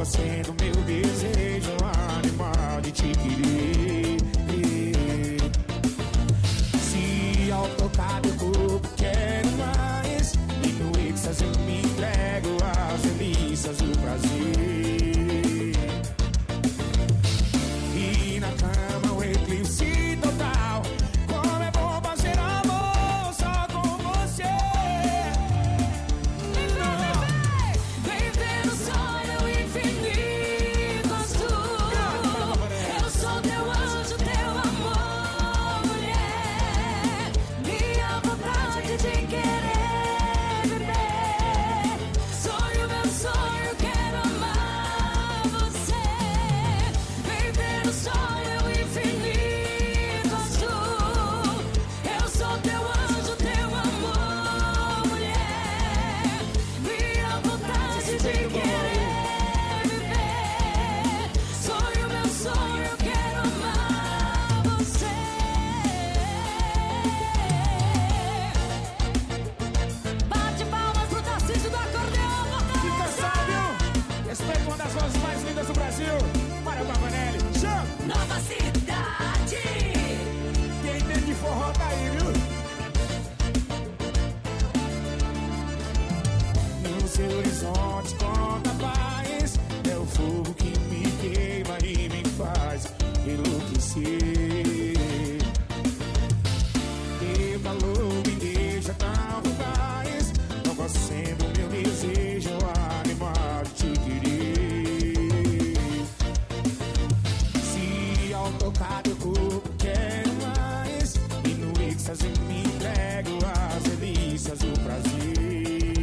sendo meu desejo animal de te querer. Se ao tocar meu corpo quero mais, e no êxtase eu me entrego às delícias do prazer. E na cama o eclipse total, como é bom fazer amor só com você. Vem ver o sonho infinito azul. Eu sou teu anjo, teu amor, mulher. Minha vontade de querer viver. Sonho, meu sonho, quero amar você. Vem ver o sonho infinito azul. Eu sou teu anjo, teu amor, mulher. Minha vontade de querer viver. Sonho, meu sonho, quero amar você. Bate palmas pro Tarcísio do acordeão, Fica Fortaleza. sábio, respeita uma das vozes mais lindas do Brasil, Mário Pavanelli. Chama! Nova cidade. Quem tem de forró tá aí, viu? No seu horizonte conta paz, é o fogo que me queima e me faz enlouquecer. Teu calor me deixa tão fugaz, não sendo meu desejo animal de te querer. Se ao tocar teu corpo quero mais, e no êxtase me entrego às delícias do prazer.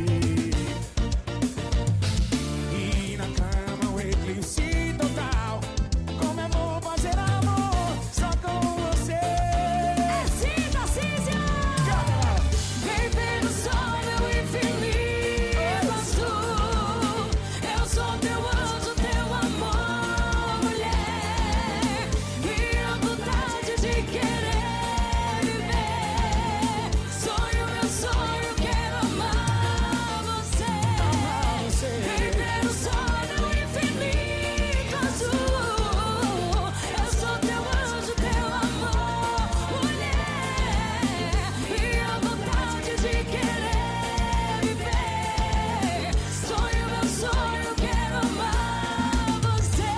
E na cama o eclipse total, como é bom fazer amor só com você. Sim, Tarcísio. Vem ver o sonho infinito azul. Eu sou teu anjo, teu amor, mulher. Minha vontade de querer viver. Sonho, meu sonho, quero amar você. Vem ver o sonho infinito azul. Eu sou teu anjo, teu amor, mulher. Minha vontade de querer viver. Sonho, meu sonho, quero amar você.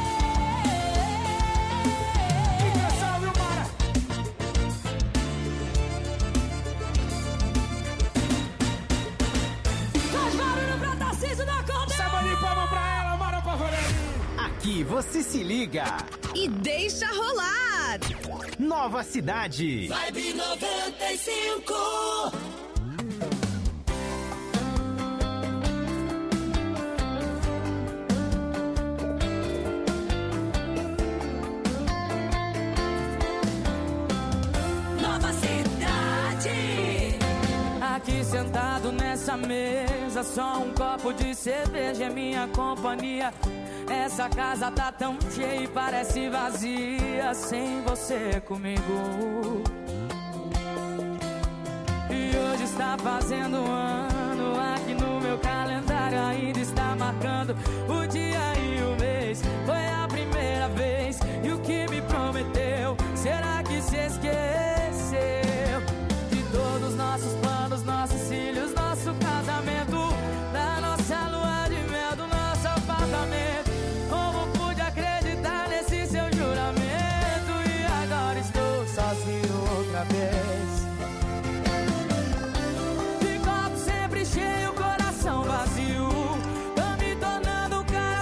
Fica sábio, Mara! Faz barulho pra Tarcísio da acordeão. Salva de palma pra ela, Mara Pavanelli! Aqui você se liga. E deixa rolar. Nova Cidade. Vibe 95. Nova cidade. Aqui sentado nessa mesa, só um copo de cerveja é minha companhia. Essa casa tá tão cheia e parece vazia sem você comigo. E hoje está fazendo um ano, aqui no meu calendário ainda está marcando o dia e o mês. Foi a primeira vez, e o que me prometeu, será que se esqueceu? De todos os nossos planos, nossos filhos, nosso casamento, da nossa lua de mel, do nosso apartamento. Como pude acreditar nesse seu juramento? E agora estou sozinho outra vez. De copo sempre cheio, coração vazio. Tô me tornando um cara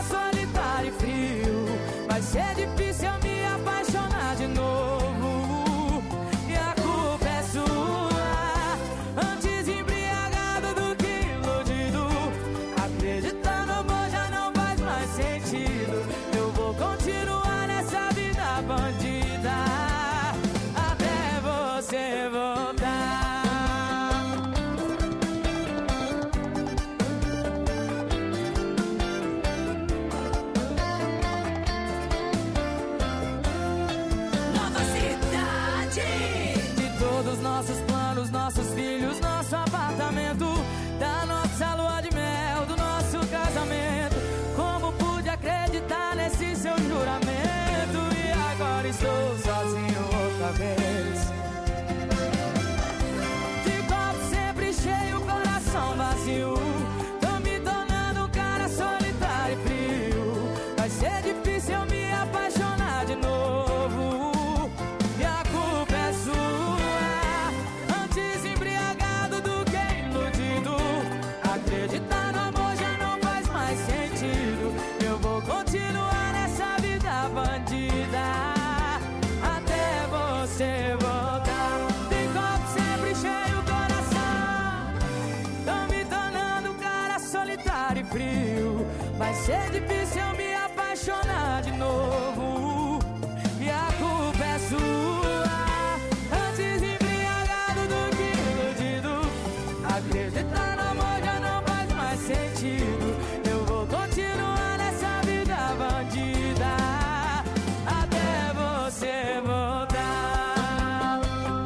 difícil eu me apaixonar de novo. E a culpa é sua. Antes embriagado do que iludido. Acreditar no amor já não faz mais sentido. Eu vou continuar nessa vida bandida até você voltar.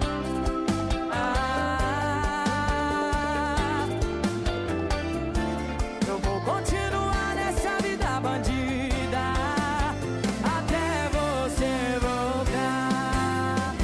Eu vou continuar nessa vida bandida até você voltar.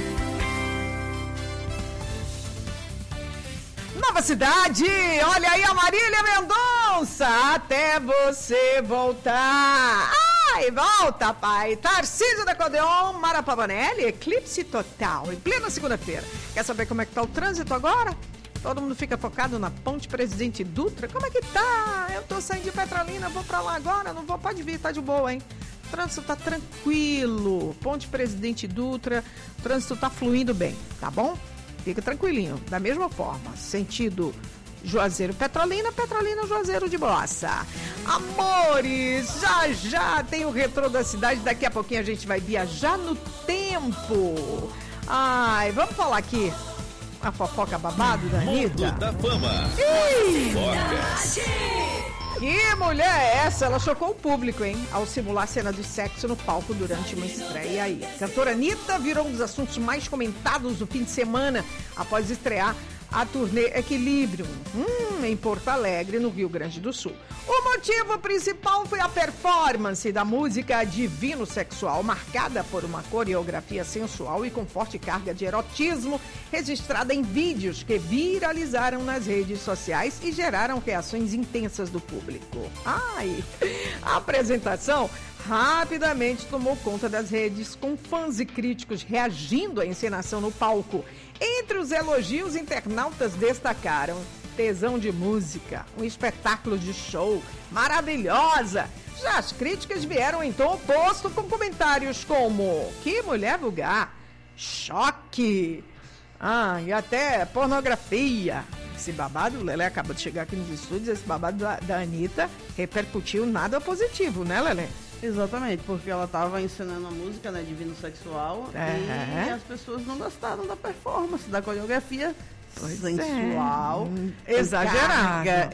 Nova Cidade, olha aí a Marília Mendonça, até você voltar. Ai, volta, pai. Tarcísio da Codeon, Mara Pavanelli, eclipse total, em plena segunda-feira. Quer saber como é que tá o trânsito agora? Todo mundo fica focado na Ponte Presidente Dutra. Como é que tá? Eu tô saindo de Petrolina, vou pra lá agora, não vou, pode vir, tá de boa, hein? O trânsito tá tranquilo, Ponte Presidente Dutra, o trânsito tá fluindo bem, tá bom? Fica tranquilinho, da mesma forma, sentido Juazeiro Petrolina, Petrolina Juazeiro de Bossa. Amores, já tem o retrô da cidade, daqui a pouquinho a gente vai viajar no tempo. Ai, vamos falar aqui a fofoca babado da Anitta? Mundo da Fama. Fofocas. Que mulher é essa? Ela chocou o público, hein? Ao simular cena de sexo no palco durante uma estreia aí. A cantora Anitta virou um dos assuntos mais comentados do fim de semana após estrear a turnê Equilíbrio, em Porto Alegre, no Rio Grande do Sul. O motivo principal foi a performance da música Divino Sexual, marcada por uma coreografia sensual e com forte carga de erotismo, registrada em vídeos que viralizaram nas redes sociais e geraram reações intensas do público. Ai, a apresentação rapidamente tomou conta das redes, com fãs e críticos reagindo à encenação no palco. Entre os elogios, internautas destacaram tesão de música, um espetáculo de show, maravilhosa. Já as críticas vieram em tom oposto, com comentários como: que mulher vulgar, choque, e até pornografia. Esse babado, o Lelé acabou de chegar aqui nos estúdios, esse babado da Anitta repercutiu nada positivo, né, Lelé? Exatamente, porque ela estava ensinando a música, né, Divino Sexual, e as pessoas não gostaram da performance, da coreografia sensual, exagerada.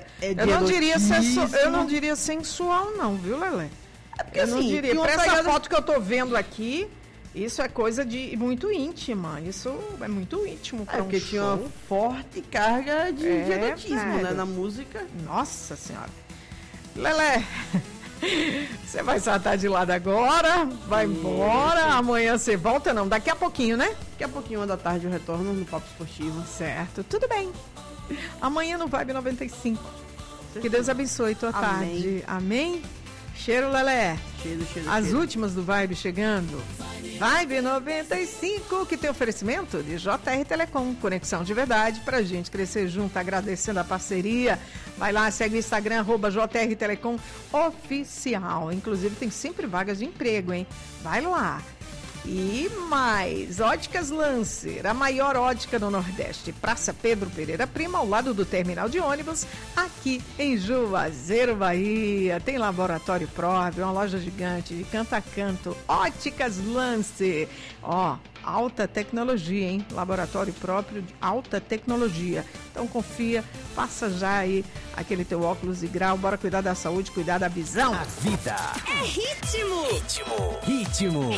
Eu não diria sensual não, viu, Lelé? É porque, eu não assim, diria, pra essa foto que eu tô vendo aqui, isso é coisa de muito íntima, isso é muito íntimo pra porque show. Tinha uma forte carga de erotismo, né, na música. Nossa Senhora. Lelé, você vai saltar de lado agora, vai embora, amanhã você volta, não, daqui a pouquinho, né? Daqui a pouquinho, 1 da tarde, eu retorno no Papo Esportivo. Certo, tudo bem. Amanhã no Vibe 95. Que Deus abençoe tua tarde. Amém? Cheiro, Lelé. Cheiro. As últimas do Vibe chegando. Vibe 95, que tem oferecimento de JR Telecom, conexão de verdade pra gente crescer junto, agradecendo a parceria. Vai lá, segue o Instagram, @JR Telecom Oficial. Inclusive tem sempre vagas de emprego, hein? Vai lá. E mais, Óticas Lancer, a maior ótica do Nordeste, Praça Pedro Pereira Prima, ao lado do terminal de ônibus, aqui em Juazeiro, Bahia. Tem laboratório próprio, uma loja gigante de canto a canto. Óticas Lancer, alta tecnologia, hein? Laboratório próprio de alta tecnologia. Então confia, passa já aí aquele teu óculos de grau, bora cuidar da saúde, cuidar da visão. A vida É ritmo. ritmo.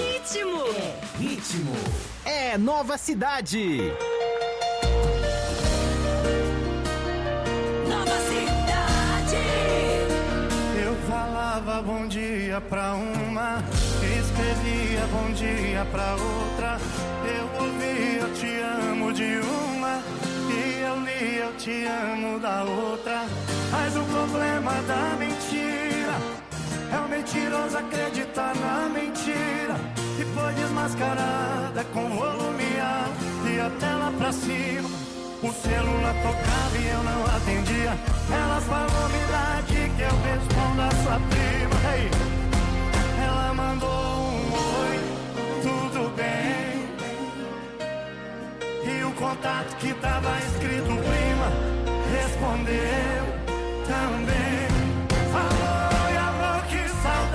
Ritmo. É Nova Cidade. Nova Cidade. Eu falava bom dia pra uma, escrevia bom dia pra outra. Eu ouvia eu te amo de uma, e eu li eu te amo da outra. Mas o problema da mentira é o mentiroso acreditar na mentira, e foi desmascarada com volume alto e a tela pra cima. O celular tocava e eu não atendia. Ela falou, me dá aqui que eu respondo a sua prima. Hey. Ela mandou um oi, tudo bem. E o contato que tava escrito prima respondeu também. Falou, e amor, que saudade.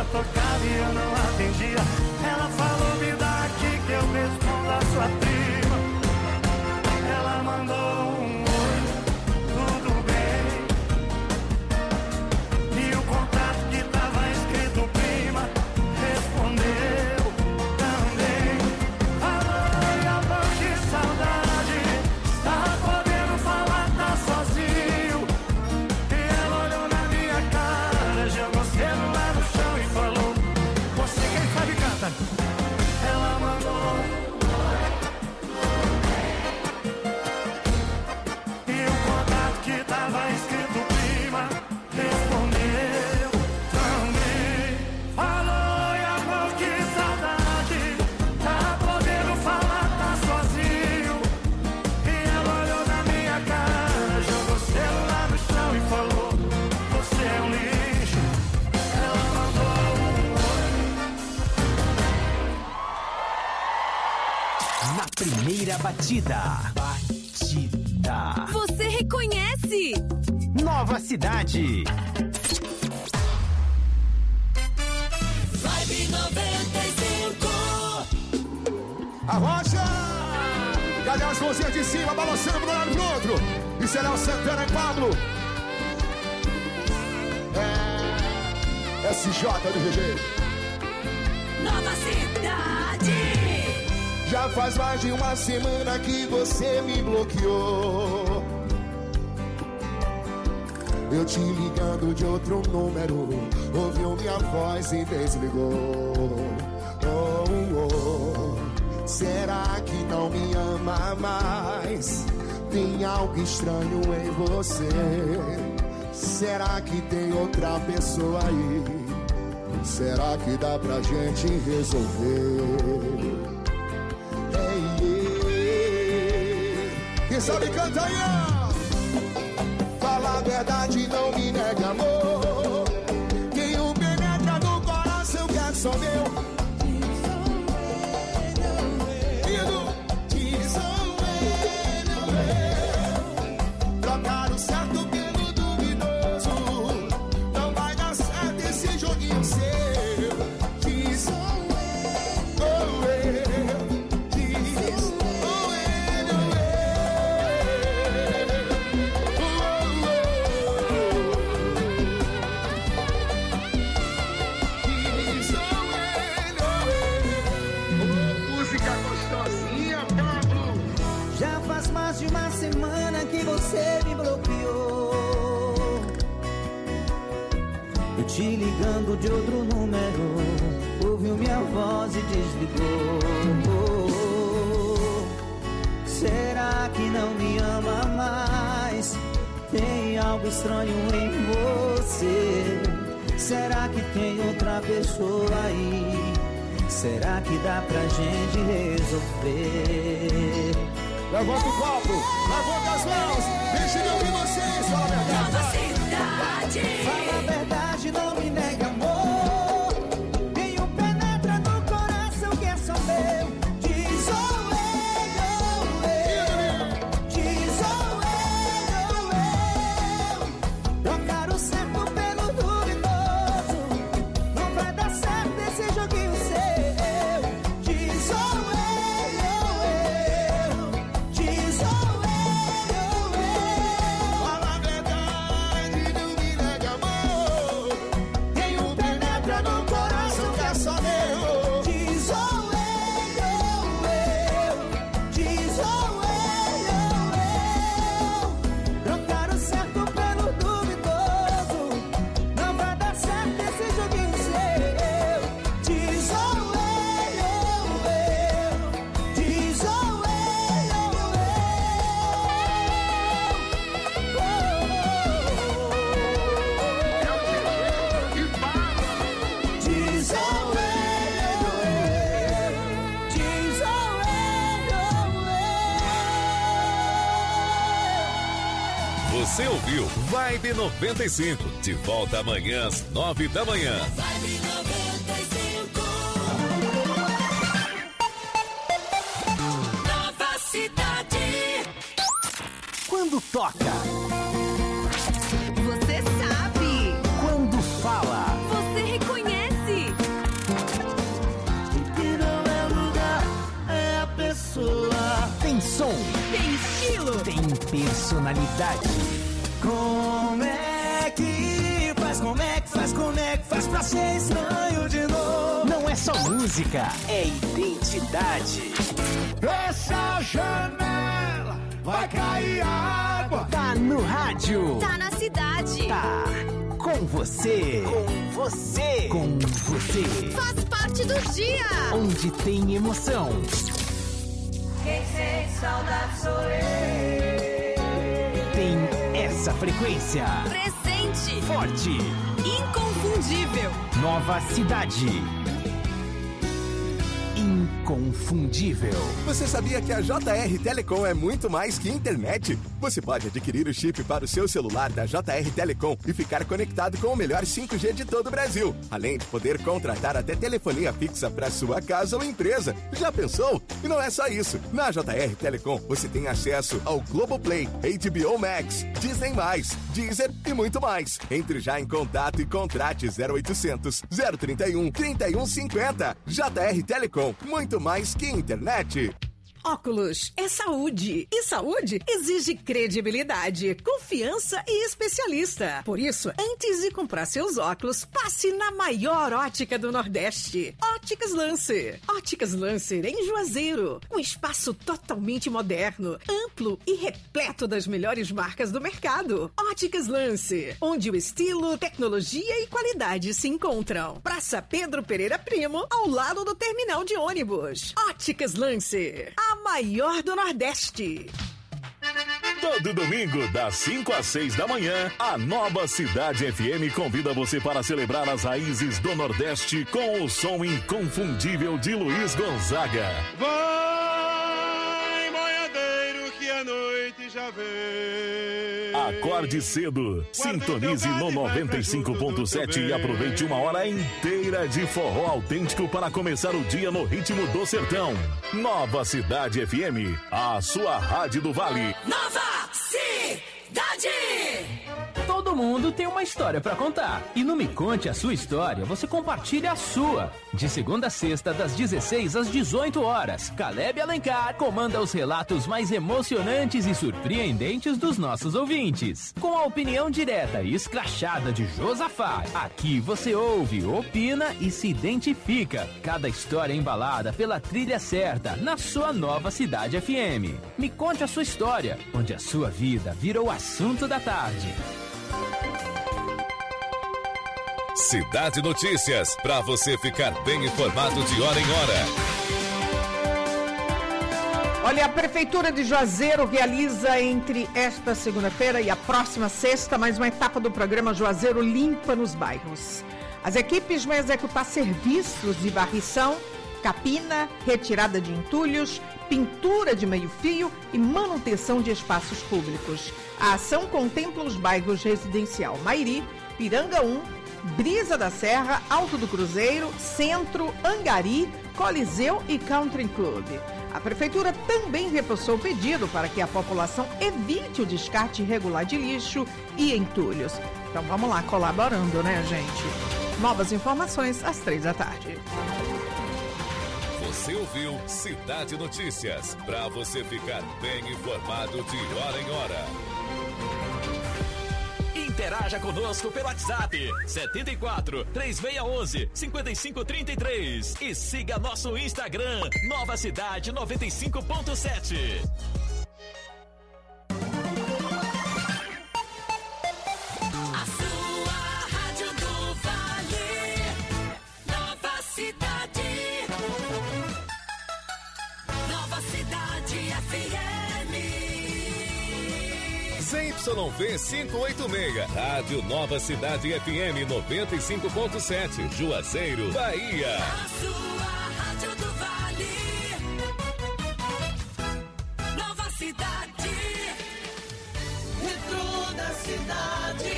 ela tocava e eu não atendia. Ela falou, me dá aqui que eu respondo a sua prima. Ela mandou um oi, tudo bem. E o contato que tava escrito prima respondeu também. Ai, amor, que saudade. Tá podendo falar, tá sozinho. E ela olhou na minha cara, jogou o celular no chão e falou: você quem sabe canta. Ela mandou e o contato que tava escrito prima respondeu também. Falou, e amor, que saudade. Tá podendo falar, tá sozinho. E ela olhou na minha cara, jogou o celular no chão e falou: você é um lixo. Ela mandou um oi. Na primeira batida. Você reconhece? Nova Cidade. Vibe 95. Arrocha! Cadê as mãozinhas de cima, balançando de um lado pro outro? Isso é Léo Santana e Pablo. É SJ do GG. Nova Cidade. Já faz mais de uma semana que você me bloqueou. Eu te ligando de outro número, ouviu minha voz e desligou. Oh, oh. Será que não me ama mais? Tem algo estranho em você. Será que tem outra pessoa aí? Será que dá pra gente resolver? Quem sabe canta aí, ó. Fala a verdade, não me nega amor. Quem o penetra no coração quer só meu. Trocar o certo pelo duvidoso. Não vai dar certo esse joguinho seu. Diz de uma semana que você me bloqueou. Eu te ligando de outro número, ouviu minha voz e desligou. Será que não me ama mais? Tem algo estranho em você. Será que tem outra pessoa aí? Será que dá pra gente resolver? Levanta o copo, levanta as mãos, deixa eu ouvir vocês, fala a verdade. Nova Cidade. Fala a verdade, não me nega amor. Nenhum penetra no coração que é só meu. Diz ou eu, diz ou eu. Trocar o certo pelo duvidoso. Não vai dar certo esse joguinho seu. Diz ou eu. Você ouviu Vibe 95. De volta amanhã às 9 da manhã. Vibe 95. Nova Cidade. Quando toca. Você sabe. Quando fala. Você reconhece. personalidade. Como é que faz pra ser estranho de novo? Não é só música, é identidade. Essa janela vai cair água. Tá no rádio. Tá na cidade. Tá com você. Com você. Faz parte do dia. Onde tem emoção. Quem sente saudade sou eu. Tem essa frequência. Presente. Forte. Inconfundível. Nova Cidade. Inconfundível. Você sabia que a JR Telecom é muito mais que internet? Você pode adquirir o chip para o seu celular da JR Telecom e ficar conectado com o melhor 5G de todo o Brasil. Além de poder contratar até telefonia fixa para sua casa ou empresa. Já pensou? E não é só isso. Na JR Telecom você tem acesso ao Globoplay, HBO Max, Disney+, Deezer e muito mais. Entre já em contato e contrate 0800 031 3150. JR Telecom, muito mais que internet. Óculos é saúde. E saúde exige credibilidade, confiança e especialista. Por isso, antes de comprar seus óculos, passe na maior ótica do Nordeste. Óticas Lancer. Óticas Lancer em Juazeiro. Um espaço totalmente moderno, amplo e repleto das melhores marcas do mercado. Óticas Lancer, onde o estilo, tecnologia e qualidade se encontram. Praça Pedro Pereira Primo, ao lado do terminal de ônibus. Óticas Lancer, a maior do Nordeste. Todo domingo, das 5 às 6 da manhã, a Nova Cidade FM convida você para celebrar as raízes do Nordeste com o som inconfundível de Luiz Gonzaga. Vai, boiadeiro, que a noite já vem. Acorde cedo, sintonize no 95.7 e aproveite uma hora inteira de forró autêntico para começar o dia no ritmo do sertão. Nova Cidade FM, a sua rádio do Vale. Nova Cidade! Todo mundo tem uma história pra contar. E no Me Conte a Sua História, você compartilha a sua. De segunda a sexta, das 16 às 18 horas, Caleb Alencar comanda os relatos mais emocionantes e surpreendentes dos nossos ouvintes. Com a opinião direta e escrachada de Josafá, aqui você ouve, opina e se identifica. Cada história embalada pela trilha certa, na sua Nova Cidade FM. Me Conte a Sua História, onde a sua vida virou assunto da tarde. Cidade Notícias, para você ficar bem informado de hora em hora. Olha, a Prefeitura de Juazeiro realiza entre esta segunda-feira e a próxima sexta mais uma etapa do programa Juazeiro Limpa nos Bairros. As equipes vão executar serviços de varrição, capina, retirada de entulhos, pintura de meio-fio e manutenção de espaços públicos. A ação contempla os bairros Residencial Mairi, Piranga 1, Brisa da Serra, Alto do Cruzeiro, Centro, Angari, Coliseu e Country Club. A Prefeitura também reforçou o pedido para que a população evite o descarte irregular de lixo e entulhos. Então vamos lá, colaborando, né, gente? Novas informações às 3 da tarde. Você ouviu Cidade Notícias, para você ficar bem informado de hora em hora. Interaja conosco pelo WhatsApp 74 3611 5533 e siga nosso Instagram Nova Cidade 95.7. A sua rádio do Vale, Nova Cidade, Nova Cidade FM. ZYV 586, Rádio Nova Cidade FM 95.7, Juazeiro, Bahia. A sua rádio do Vale, Nova Cidade. Retrô da cidade,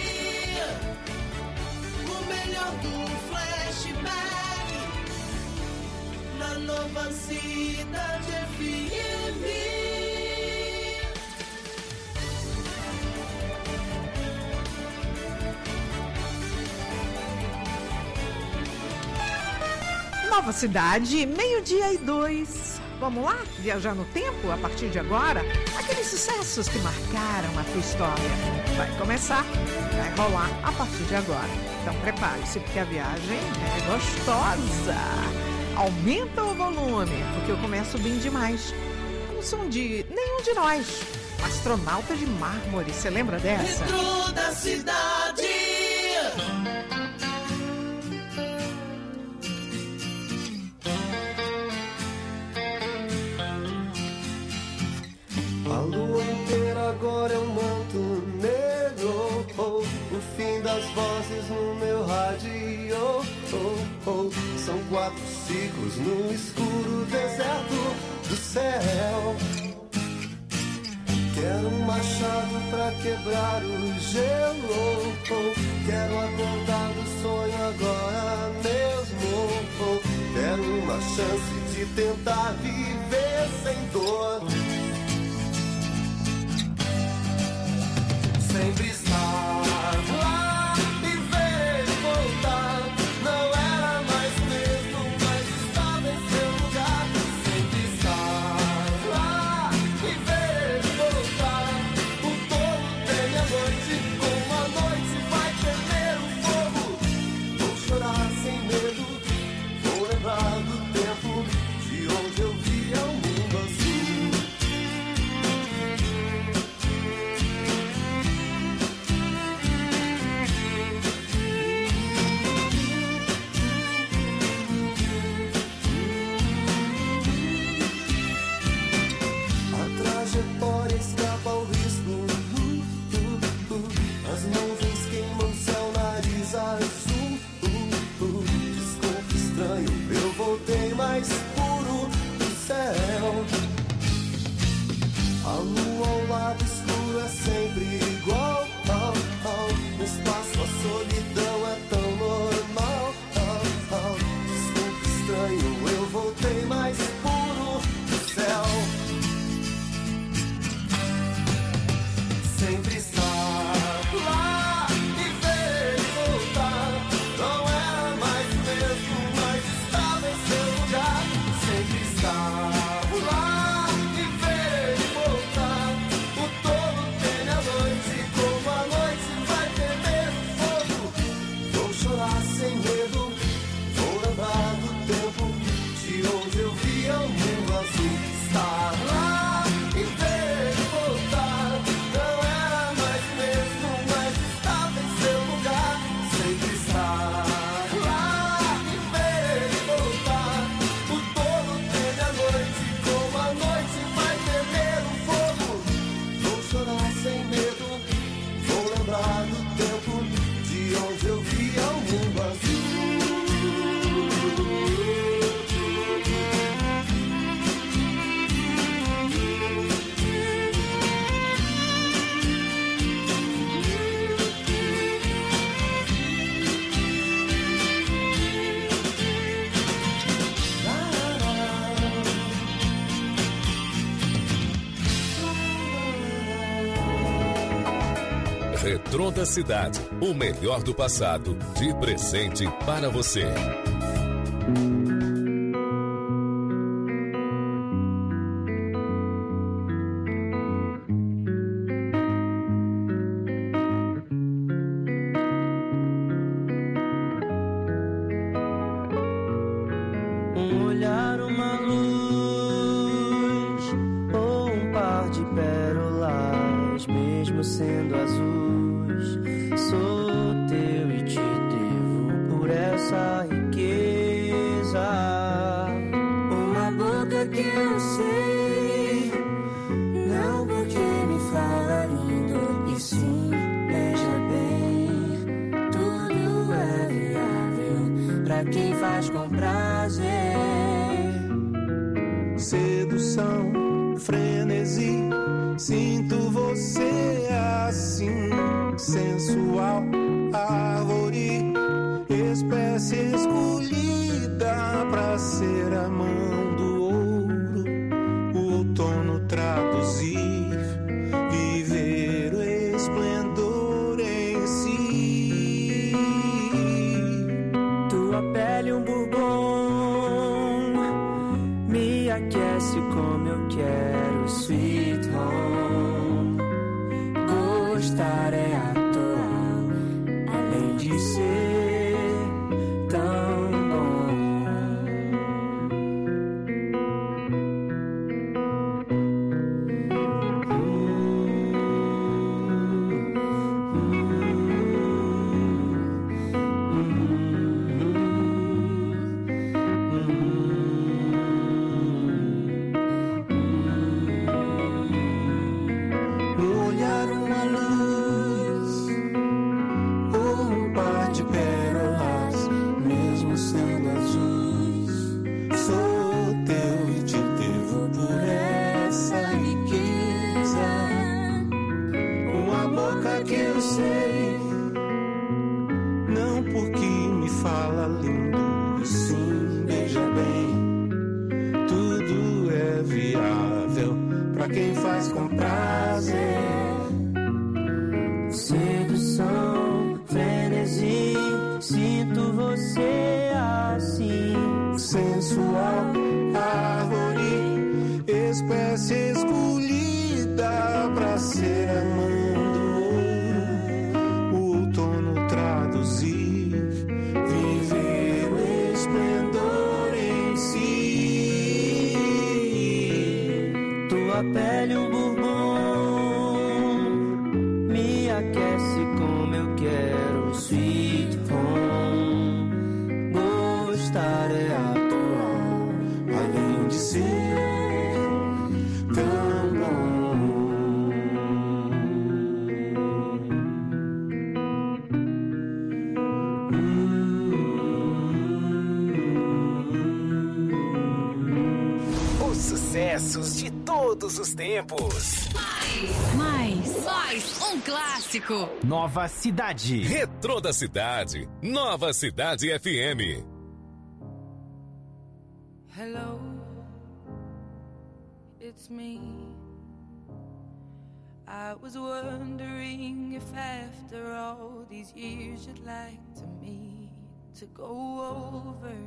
o melhor do flashback, na Nova Cidade FM. Nova Cidade, 12:02. Vamos lá? Viajar no tempo a partir de agora? Aqueles sucessos que marcaram a tua história. Vai começar, vai rolar a partir de agora. Então prepare-se, porque a viagem é gostosa. Aumenta o volume, porque eu começo bem demais. Não som de nenhum de nós. Astronauta de Mármore, você lembra dessa? Dentro da cidade. A lua inteira agora é um manto negro, oh, o fim das vozes no meu rádio, oh, oh. São 4 ciclos no escuro deserto do céu. Quero um machado pra quebrar o gelo, oh. Quero acordar do sonho agora mesmo, oh. Quero uma chance de tentar viver sem dor. Sempre estar lá e ver ele voltar. Não era mais o mesmo, mas estava em seu lugar. Sempre estar lá e ver ele voltar. O todo tem a noite, como a noite vai tremer o fogo. Vou chorar sem medo, vou lembrar do tempo de onde eu via o mundo azul. Trajetória escapa ao risco, as nuvens queimam céu, nariz azul, desconto estranho, eu voltei mais puro do céu. A lua ao lado escuro é sempre igual, no espaço a solidão é tão normal, desconto estranho, eu voltei mais puro do céu. Sempre estar lá e ver ele voltar. Não era mais o mesmo, mas estava em seu lugar. Sempre estar lá e ver ele voltar. O todo tem a noite, como a noite vai temer o fogo. Vou chorar sem medo, vou lembrar do tempo de onde eu via o mundo azul. Estar lá e ver ele voltar. Retrô da Cidade, o melhor do passado, de presente para você. Um olhar, uma luz, ou um par de pérolas, mesmo sendo azuis, sou teu e te devo por essa riqueza. Uma boca que eu sei, não porque me fala lindo, e sim, veja bem, tudo é viável pra quem faz com prazer. Sedução, frenesi, sinto você assim, sensual, árvore, espécie escolhida pra ser a mão do ouro, o outono traduzir, viver o esplendor em si. Tua pele um bourbon, me aquece aquece como eu quero, sweet home. Gostar é atuar, além de ser tão bom. Olhar uma luz ou um par de pérolas, mesmo sendo azuis, sou teu e te devo por essa riqueza. Uma boca que eu sei, não porque me fala lindo, e sim beija bem. Tudo é viável pra quem faz com prazer. Sedução, frenesi, sinto você assim. Sensual, árvore, espécie escolhida pra ser amando. O outono traduzir, viver o esplendor em si. Tua pele um bourbon, me aquece como eu quero, sweet home. Gostar é atuar, além de ser tão bom. Os sucessos de todos os tempos. Mais um clássico. Nova Cidade. Retrô da Cidade. Nova Cidade FM. Hello, it's me. I was wondering if after all these years you'd like to meet, to go over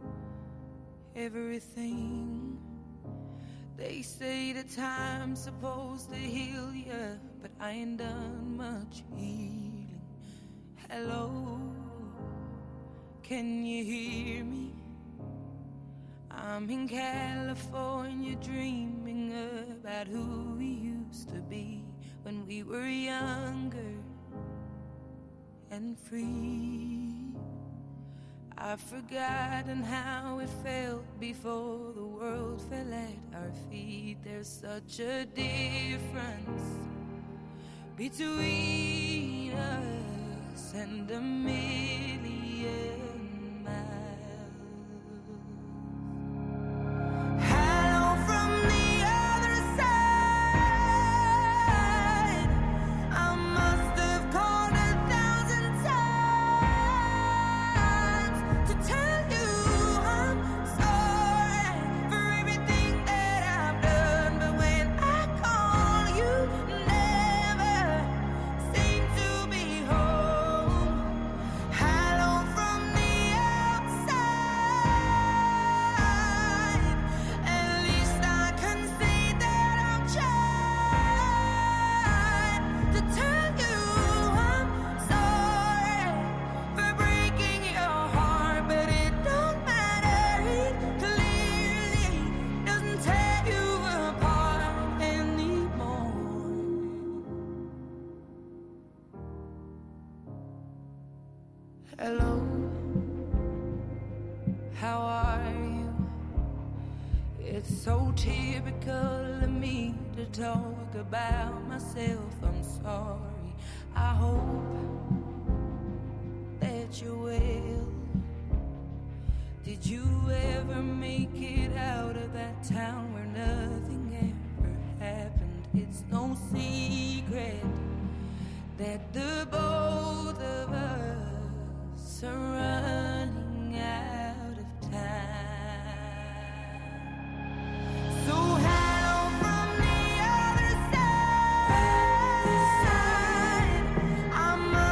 everything. They say that time's supposed to heal ya, but I ain't done much healing. Hello, can you hear me? I'm in California dreaming about who we used to be when we were younger and free. I've forgotten how it felt before the world fell at our feet. There's such a difference between us and a million miles. Hello from the other side. I must have called 1,000 times to tell you I'm sorry for everything that I've done, but when I call you never seem to be home. Hello from the outside. At least I can say that I've tried to tell you I'm sorry for breaking your heart, but it don't matter. It clearly doesn't tear you apart anymore. Hello, how are you? It's so typical of me to talk about myself. I'm sorry. I hope that you're well. Did you ever make it out of that town where nothing ever happened? It's no secret that the both of us are running out of time. So hello from the other side. I'm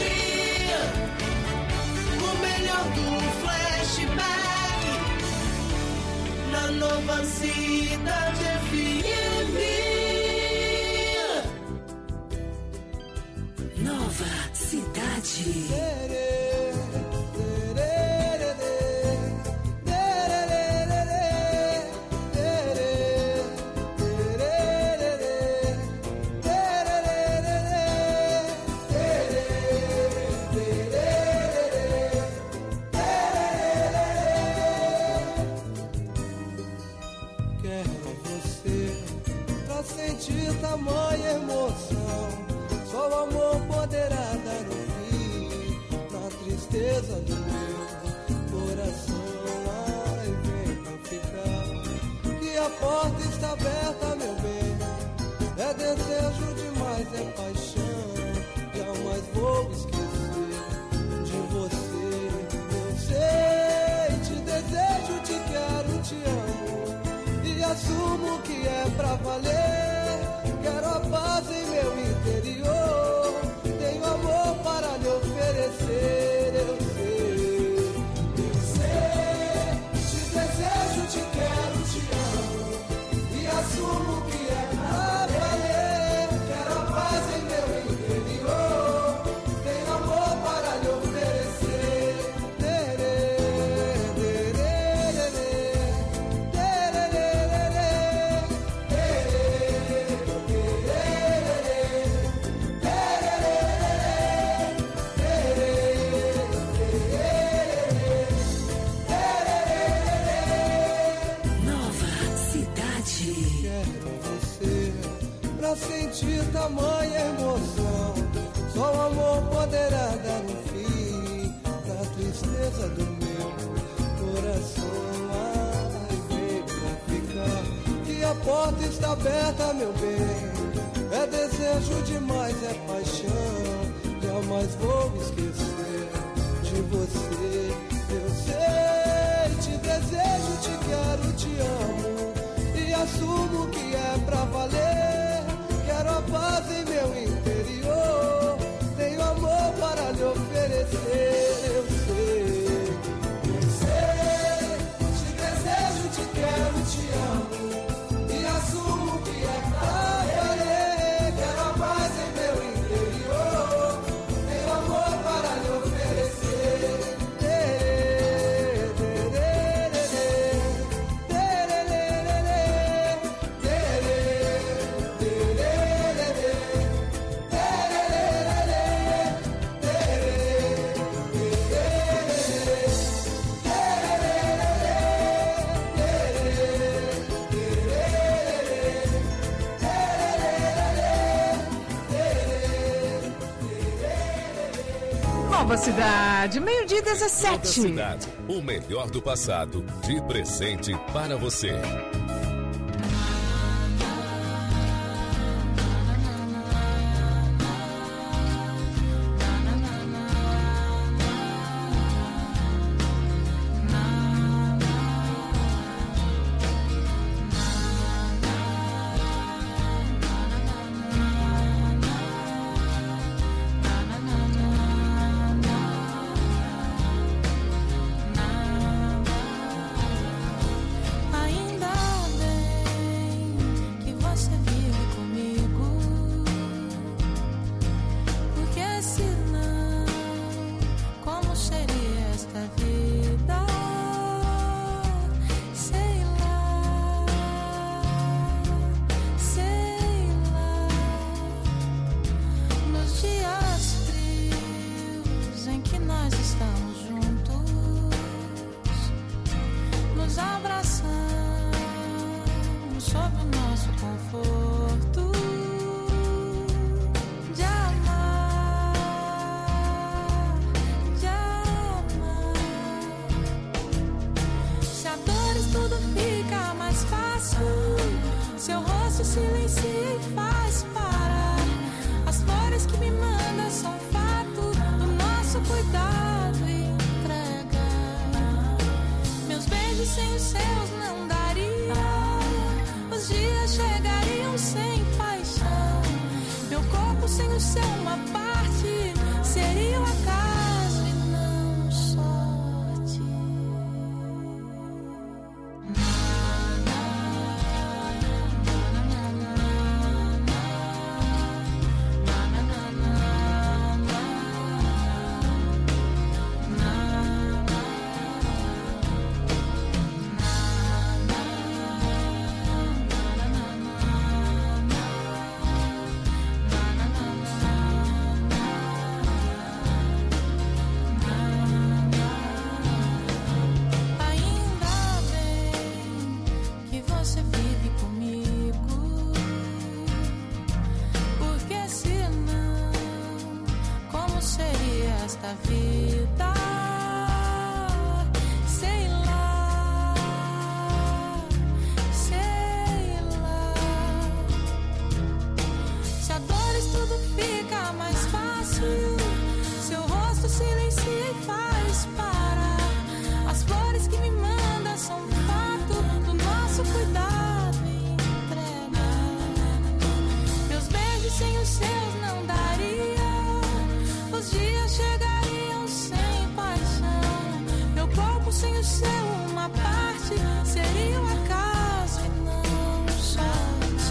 O melhor do flashback na Nova Cidade FM. Nova Cidade. Tamanha emoção, só o amor poderá dar um fim na tristeza do meu coração. Ai, vem pra ficar, que a porta está aberta, meu bem. É desejo demais, é paixão, jamais vou esquecer de você. Eu sei, te desejo, te quero, te amo e assumo que é pra valer. Quero a paz em meu interior, tenho amor para lhe oferecer. Eu sei, te desejo, te quero, te amo e assumo que é pra valer. Quero a paz em meu interior, tenho amor para lhe oferecer. Sentir tamanha emoção, só o amor poderá dar um fim na tristeza do meu coração. Ai, vem pra ficar, que a porta está aberta, meu bem. É desejo demais, é paixão, jamais vou esquecer de você. Eu sei, te desejo, te quero, te amo e assumo que é pra valer. Quero a paz em meu interior, tenho amor para lhe oferecer. Eu sei, te desejo, te quero, te amo e assumo que é pra valer. Quero a paz em meu interior, tenho amor para lhe oferecer. Nova Cidade, meio-dia 17. Nova Cidade, o melhor do passado, de presente para você. sem o seu uma parte seria desta vida. Sei lá, sei lá. Se a dores tudo fica mais fácil, seu rosto silencia e faz parar. As flores que me manda são fato do nosso cuidado e entrega. Meus beijos sem os seus não daria. Os dias chegariam sem paixão. Meu corpo sem o seu, uma parte seria um acaso e não sorte.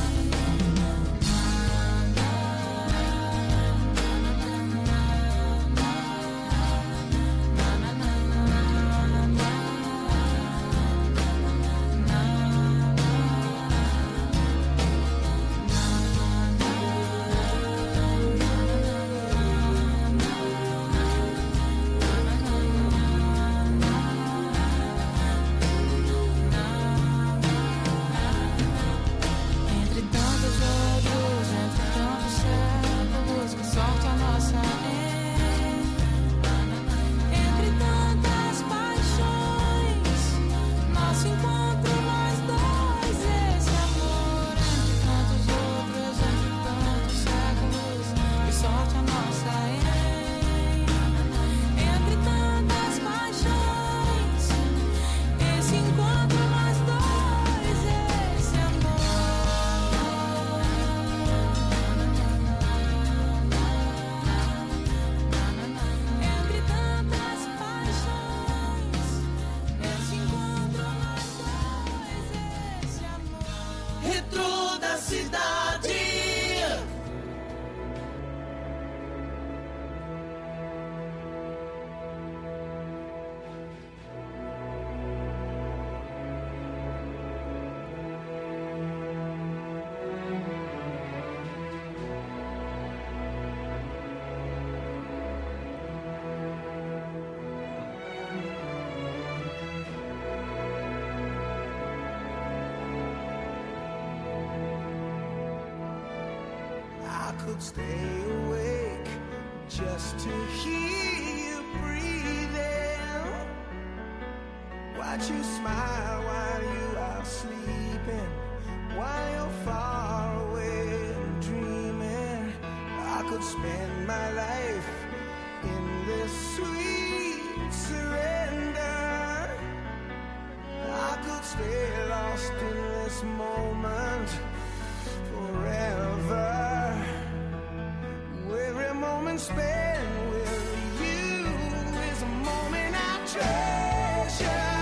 Entre tantos outros, entre tantos séculos, que sorte a nossa é. Entre tantas paixões, nosso encontro nós dois, esse amor. Entre tantos outros, entre tantos séculos, que sorte a nossa é. Entre tantas paixões, esse encontro nós dois, esse amor. Entre tantas paixões, esse encontro nós dois, esse amor. Retrô da cidade. I could stay awake just to hear you breathing. Watch you smile while you are sleeping, while you're far away and dreaming. I could spend my life in this sweet surrender. I could stay lost in this moment forever. Every moment spent with you is a moment I treasure.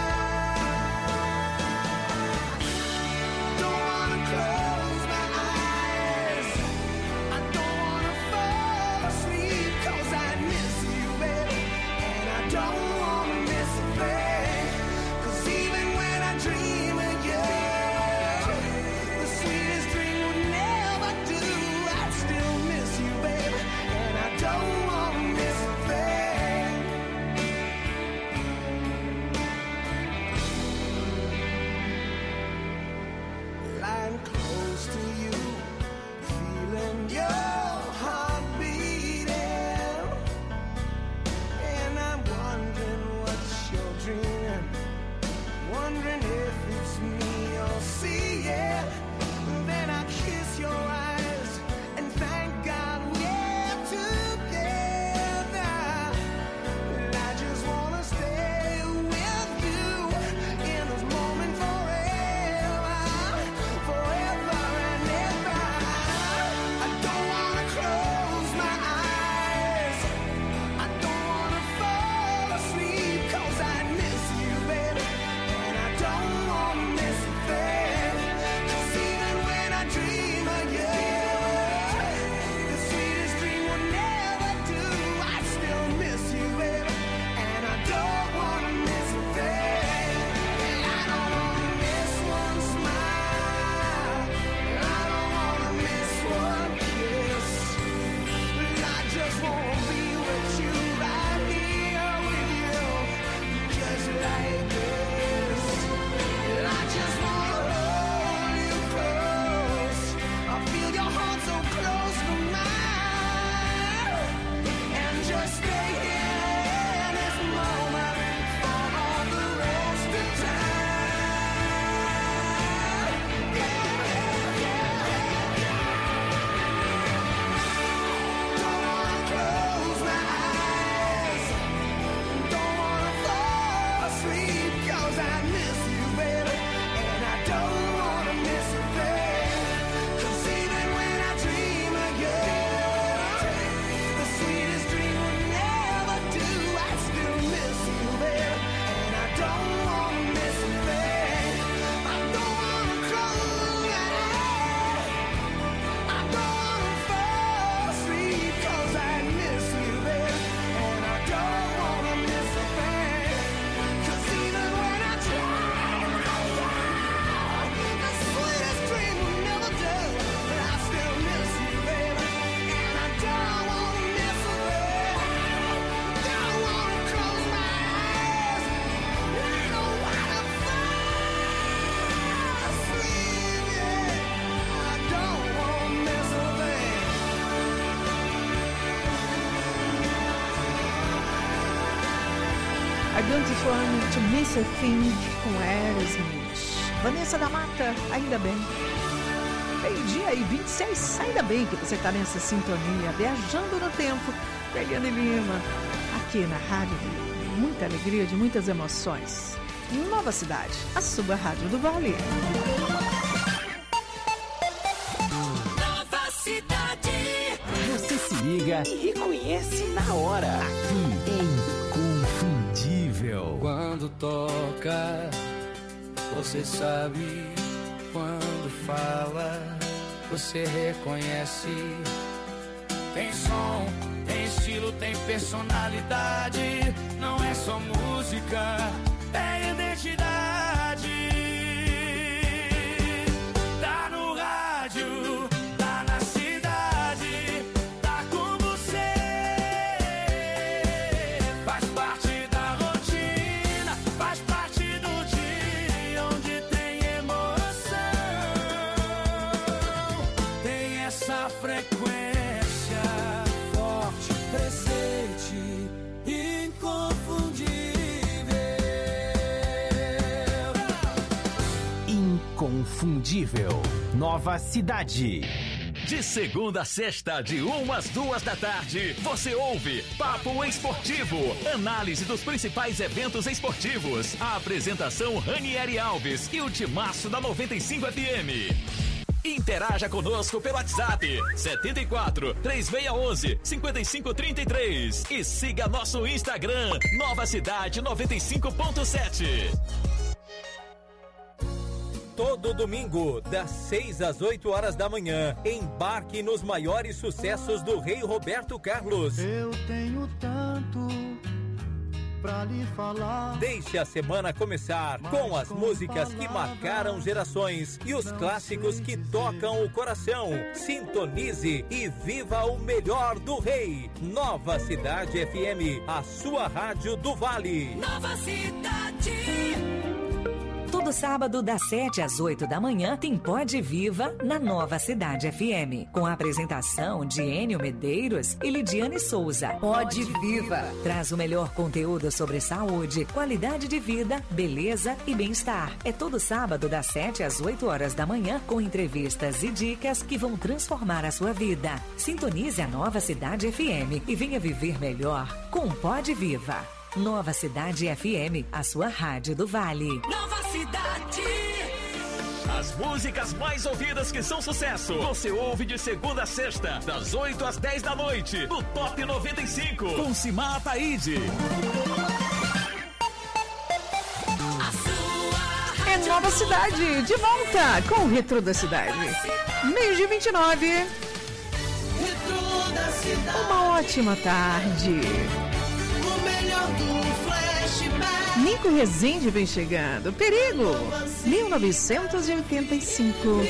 Don't wanna close my eyes, I don't wanna fall asleep, 'cause I don't want to miss a thing com Aerosmith. Vanessa da Mata, ainda bem. Meio-dia e 26, ainda bem que você está nessa sintonia, viajando no tempo. Eliane Lima, aqui na rádio de muita alegria, de muitas emoções. Nova Cidade, a sua rádio do Vale. Nova Cidade. Você se liga e reconhece na hora. Aqui é Inconfundível. Quando toca, você sabe. Quando fala, você reconhece. Tem som, tem estilo, tem personalidade. Não é só música, é identidade. Tá no rádio, tá na cidade, tá com você. Faz parte da rotina, faz parte do dia onde tem emoção. Tem essa frequência forte, presente, inconfundível. Inconfundível. Nova Cidade. De segunda a sexta, de 1 às 2 da tarde, você ouve Papo Esportivo, análise dos principais eventos esportivos. A apresentação Ranieri Alves e o timaço da 95 FM. Interaja conosco pelo WhatsApp 74 3611 5533 e siga nosso Instagram Nova Cidade 95.7. Todo domingo, das 6 às 8 horas da manhã, embarque nos maiores sucessos do Rei Roberto Carlos. Eu tenho tanto pra lhe falar. Deixe a semana começar com as músicas que marcaram gerações e os clássicos que tocam o coração. Sintonize e viva o melhor do Rei. Nova Cidade FM, a sua rádio do Vale. Nova Cidade. Todo sábado, das 7 às 8 da manhã, tem Pode Viva na Nova Cidade FM. Com a apresentação de Enio Medeiros e Lidiane Souza. Pode Viva traz o melhor conteúdo sobre saúde, qualidade de vida, beleza e bem-estar. É todo sábado, das 7 às 8 horas da manhã, com entrevistas e dicas que vão transformar a sua vida. Sintonize a Nova Cidade FM e venha viver melhor com Pode Viva. Nova Cidade FM, a sua rádio do Vale. Nova Cidade. As músicas mais ouvidas que são sucesso, você ouve de segunda a sexta, das 8 às 10 da noite, no Top 95, com Simar Ataíde. É Nova Cidade, de volta com o Retro da Cidade. Meio-dia 29. Retro da Cidade. Uma ótima tarde. O melhor do flashback. Nico Rezende vem chegando. Perigo, 1985.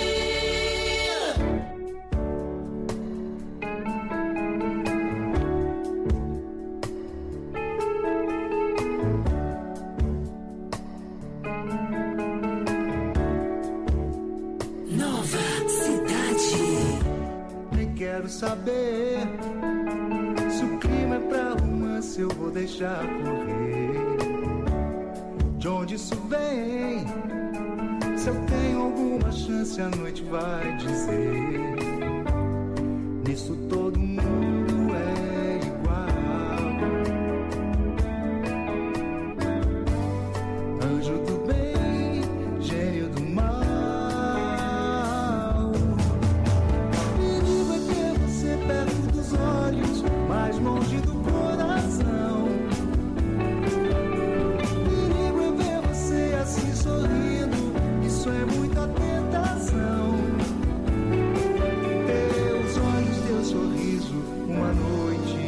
Nova Cidade. Nem quero saber se o clima é pra romance, eu vou deixar correr. De onde isso vem? Se eu tenho alguma chance, a noite vai dizer. Nisso todo mundo é igual. Anjo do bem, gênio do mal. Perigo é ter você perto dos olhos, mais longe do coração. Perigo é ver você assim sorrindo, isso é muita tentação. Teus olhos, teu sorriso, uma noite.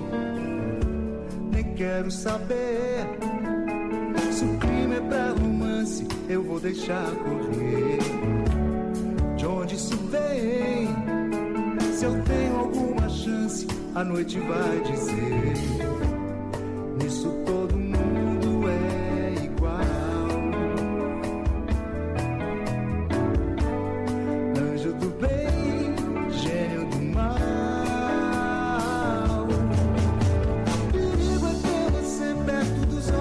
Nem quero saber se o clima é pra romance, eu vou deixar correr. De onde isso vem? Se eu tenho alguma chance, a noite vai dizer. Nisso todo mundo é igual. Anjo do bem, gênio do mal. Perigo é ter você perto dos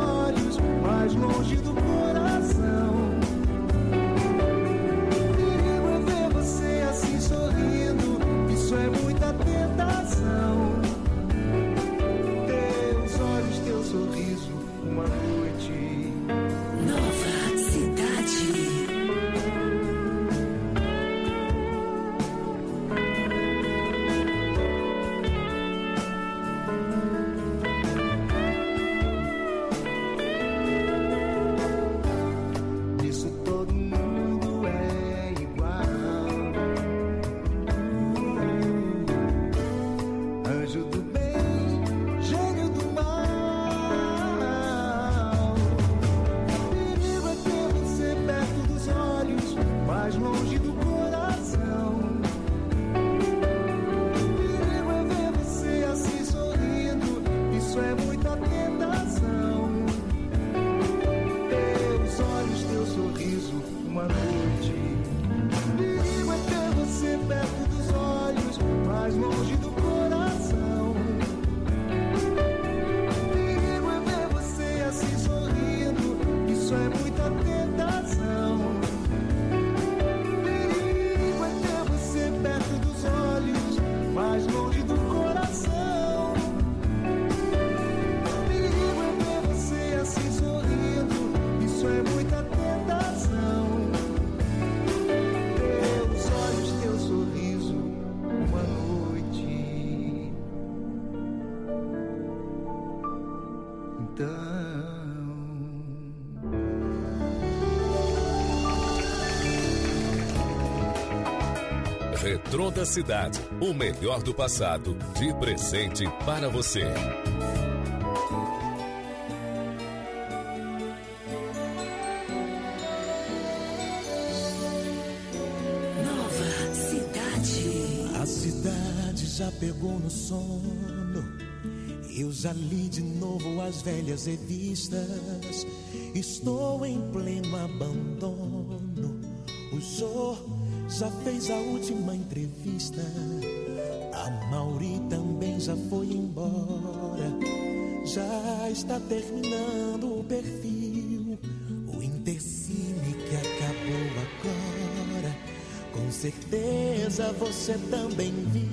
uma noite. Nova Cidade. Nisso todo mundo é igual. Anjo do bem, gênio do mal. Perigo é ter você perto dos olhos, mais longe do coração. Perigo é ver você assim sorrindo, isso é muita tentação. Teus olhos, teu sorriso, uma noite. Perigo é ter você perto dos olhos, mais longe do coração. Perigo é ver você assim sorrindo, isso é muita tentação. Perigo é ter você perto dos olhos, mais longe do coração. Perigo é ver você assim sorrindo, isso é muita tentação. Teus olhos, teu sorriso, uma noite. Então Retrô da Cidade, o melhor do passado, de presente para você. Nova Cidade. A cidade já pegou no sono. Eu já li de novo as velhas revistas. Estou em pleno abandono. O Jô já fez a última entrevista. A Mauri também já foi embora. Já está terminando o perfil. O Intercine que acabou agora, com certeza você também viu.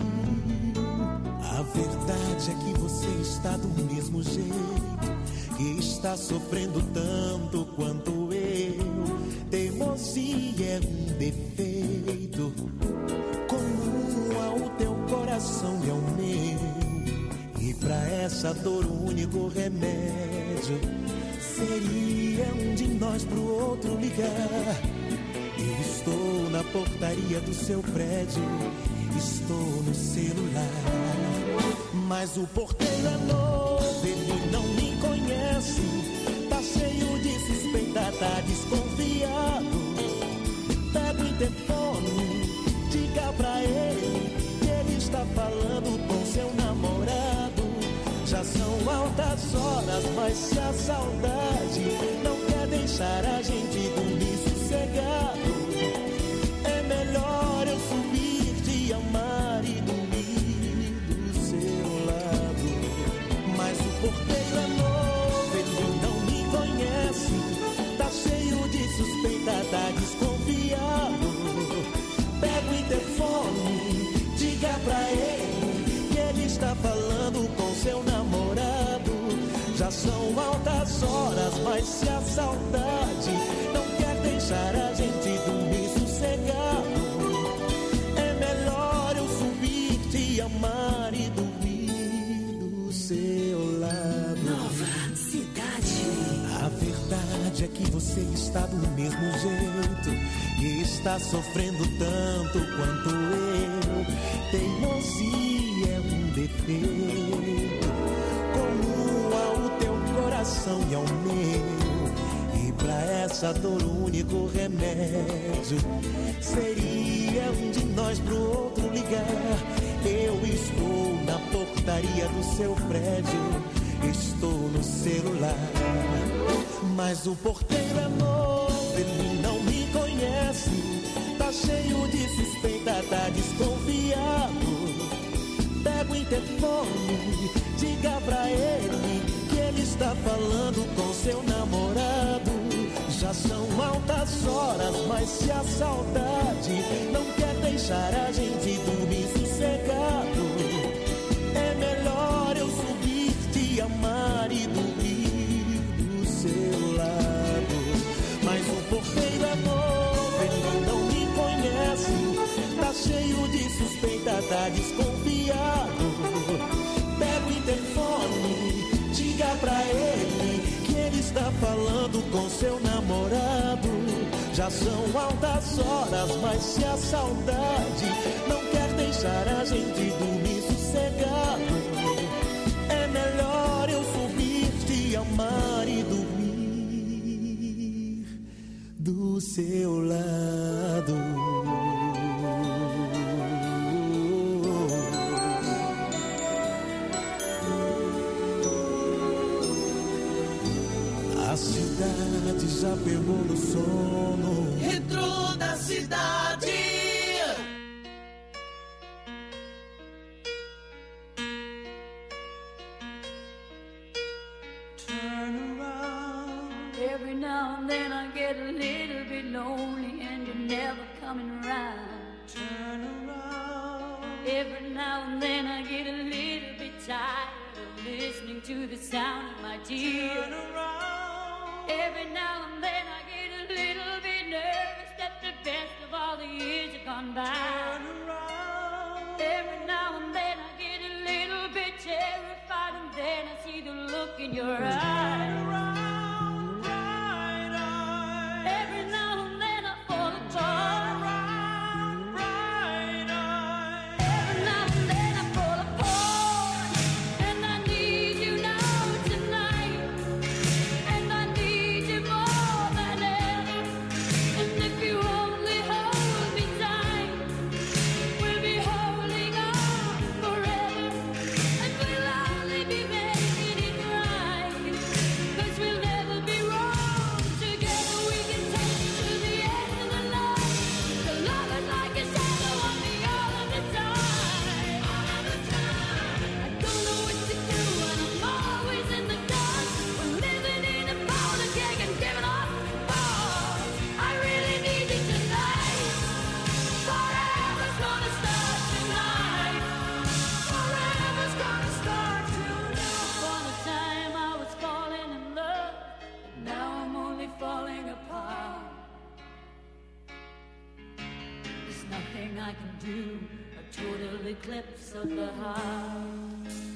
A verdade é que você está do mesmo jeito, que está sofrendo tanto quanto eu. Teimosia é um defeito comum ao teu coração e ao meu. E pra essa dor o único remédio seria um de nós pro outro ligar. Eu estou na portaria do seu prédio, estou no celular, mas o porteiro é novo, ele não me conhece. Tá cheio de suspeita, tá desconfiado. Pega o interfone, diga pra ele que ele está falando com seu namorado. Já são altas horas, mas se a saudade não quer deixar a gente dormir sossegado, é melhor eu subir, te amar e dormir do seu lado. Mas o porteiro é novo, ele não me conhece. Tá cheio de suspeita, tá desconfiado. Pega o interfone, diga pra ele que ele está falando com seu namorado. Já são altas horas, mas se a saudade não quer deixar a gente dormir sossegado, é melhor eu subir, te amar e dormir do seu lado. Nova Cidade. A verdade é que você está do mesmo jeito, que está sofrendo tanto quanto eu. Teimosia é um defeito comum ao teu coração e ao meu. E pra essa dor o único remédio seria um de nós pro outro ligar. Eu estou na portaria do seu prédio, estou no celular, mas o porteiro é novo, ele não me conhece. Tá cheio de suspeita, tá desconfiado. Pega o interfone, diga pra ele que ele está falando com seu namorado. Já são altas horas, mas se a saudade não quer deixar a gente dormir sossegado, é melhor eu subir, te amar e dormir do está falando com seu namorado. Já são altas horas, mas se a saudade não quer deixar a gente dormir sossegado, é melhor eu subir, te amar e dormir do seu lado. A cidade já pegou no sono. Retrô da cidade. Turn around. Every now and then I get a little bit lonely and you're never coming around. Turn around. Every now and then I get a little bit tired of listening to the sound of my tears. Turn around. Every now and then I get a little bit nervous that the best of all the years have gone by. Turn around. Every now and then I get a little bit terrified, and then I see the look in your eyes. Turn around, bright eyes. Every now and then I fall apart. Turn around, bright eyes. Every now and then I fall apart, and I need you now tonight, and I need you more than ever. And if you only hold me tight, we'll be holding on forever, and we'll only be making it right, 'cause we'll never be wrong. Together we can take it to the end of the line. The love is like a shadow on me all of the time. All of the time. I don't know what to do and I'm always in the dark. We're living in a powder keg and giving off balls. I really need you tonight. Forever's gonna start tonight. Forever's gonna start tonight. For a time I was falling in love, but now I'm only falling apart. There's nothing I can do, a total eclipse of the heart.